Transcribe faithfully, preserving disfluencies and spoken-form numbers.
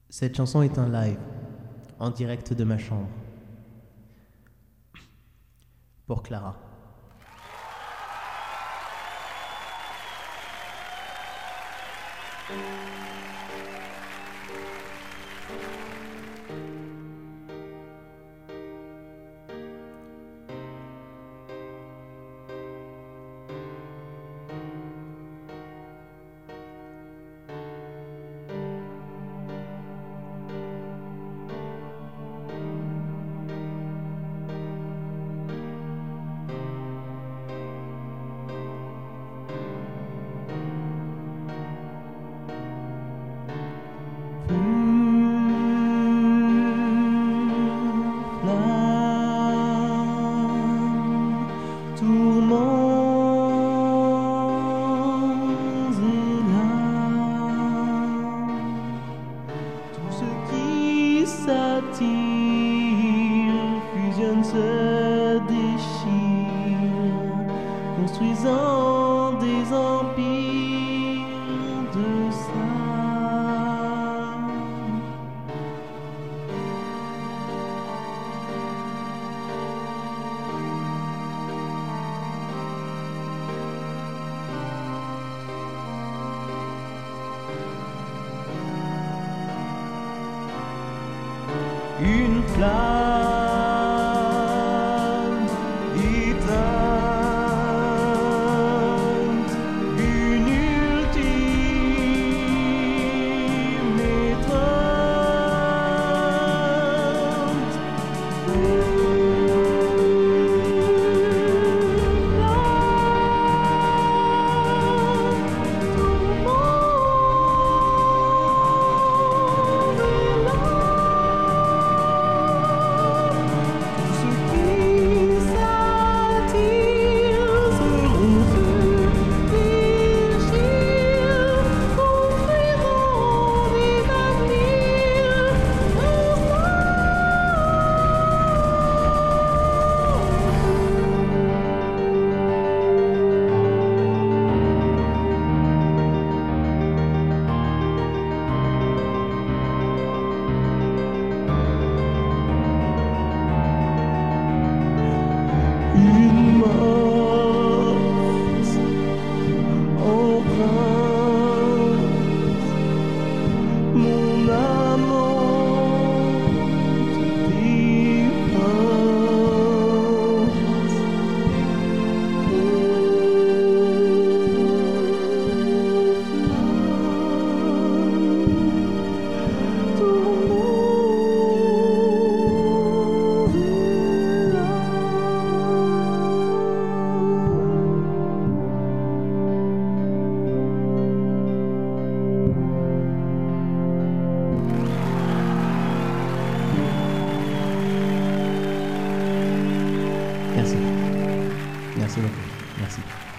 Cette chanson est un live, en direct de ma chambre. Pour Clara. Fusionne, se déchire, construisant des empires de sable. Une flamme éteinte, une ultime étreinte. Une morte empreinte, mon amante défunte. Merci. Merci beaucoup. Merci.